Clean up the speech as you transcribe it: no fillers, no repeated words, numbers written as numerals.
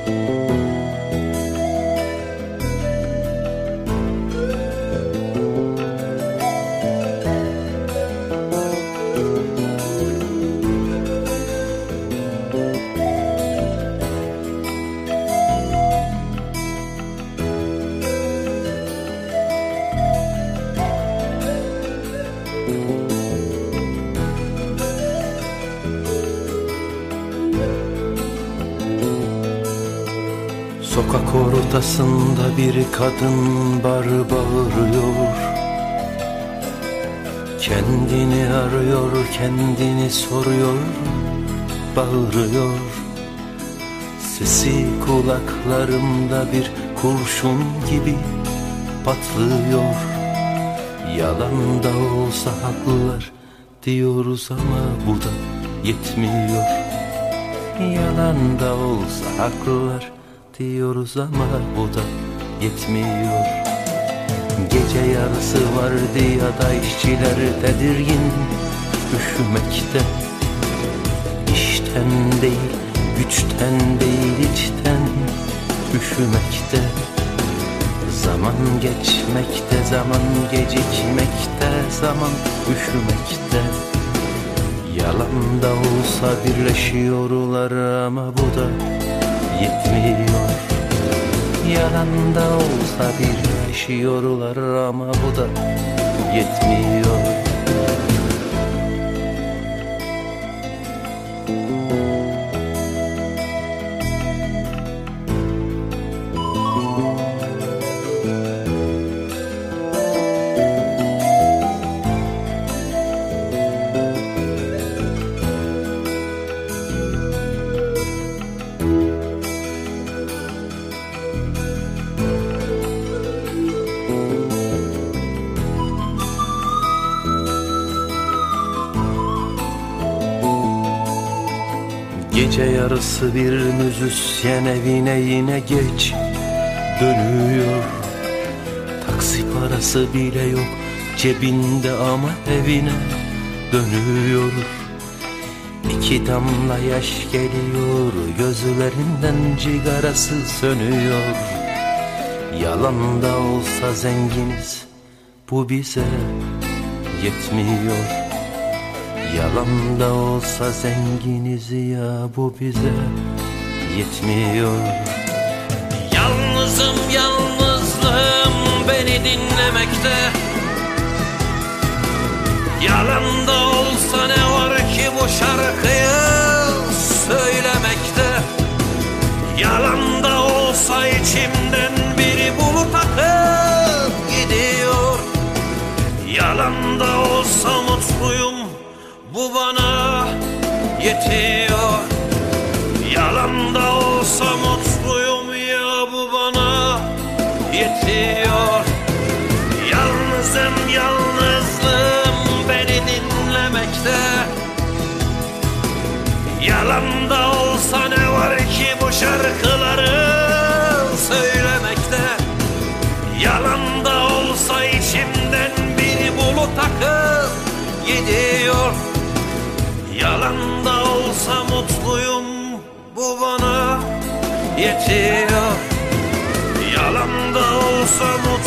Sokak ortasında bir kadın bağırıyor. Kendini arıyor, kendini soruyor, bağırıyor. Sesi kulaklarımda bir kurşun gibi patlıyor. Yalan da olsa haklılar diyoruz ama bu da yetmiyor. Yalan da olsa haklılar diyoruz ama bu da yetmiyor. Gece yarısı vardiyada işçiler tedirgin, üşümekte. İşten değil, güçten değil, içten üşümekte. Zaman geçmekte, zaman gecikmekte, zaman üşümekte. Yalan da olsa birleşiyorlar ama bu da yetmiyor. Yalan da olsa birleşiyorlar ama bu da yetmiyor. Gece yarısı bir müzisyen evine yine geç dönüyor. Taksi parası bile yok cebinde ama evine dönüyor. İki damla yaş geliyor, gözlerinden cigarası sönüyor. Yalan da olsa zenginiz, bu bize yetmiyor. Yalan da olsa zenginiz ya, bu bize yetmiyor. Yalnızım, yalnızlığım beni dinlemekte. Yalan da olsa ne var ki bu şarkıyı söylemekte. Yalan da olsa içimden biri bulut akıp gidiyor. Yalan da olsa mutluyum, bu bana yetiyor. Yalan da olsa mutluyum ya, bu bana yetiyor. Yalnızım, yalnızlığım beni dinlemekte. Yalan da olsa ne var ki bu şarkıları söylemekte. Yalan da olsa içimden bir bulut akıp gidiyor. Yalan da olsa mutluyum, bu bana yetiyor. Yalan da olsa mutluyum,